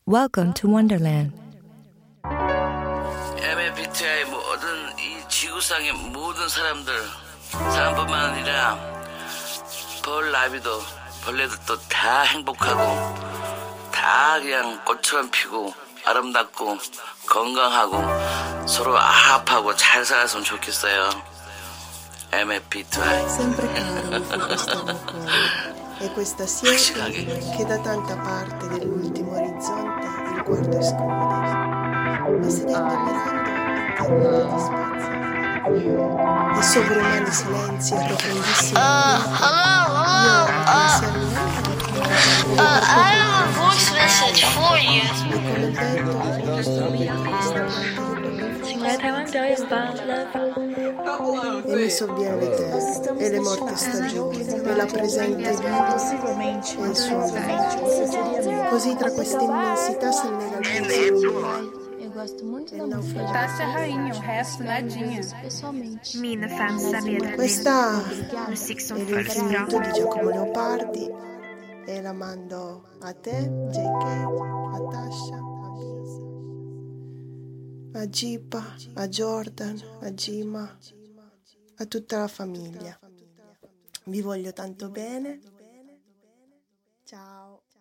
Welcome to Wonderland. MBTI 모든 이 지구상의 모든 사람뿐만 아니라 벌나비도 벌레들도 다 행복하고 다 그냥 꽃처럼 피고 아름답고 건강하고 서로 아합하고 잘 살았으면 좋겠어요. MBTI. Sempre caro fu quest'uomo cuore e questa siepe che da tanta parte dell'ultimo orizzonte il guardo esclude, ma sedendo mirando interrompe di spazio e sovrumani silenzi e profondissimi I have a voice message for you. e come il vento 请来台湾表演吧 ，Love。 e mi sovviene l'eterno e le morte stagioni e la presente vita e il suo amore. Così tra questa immensitá se nega il pensiero. Eu gosto muito da música. Tássia Rainha, o resto nadinha. Pessoalmente. Mina fan sabia da Questa no Sixon è First l'infinito di Giacomo Leopardi e la mando a te, JK, a Tasha, a Bisi, a Gipa, a Jordan, a Gima, a tutta la famiglia. Vi voglio tanto bene. Ciao.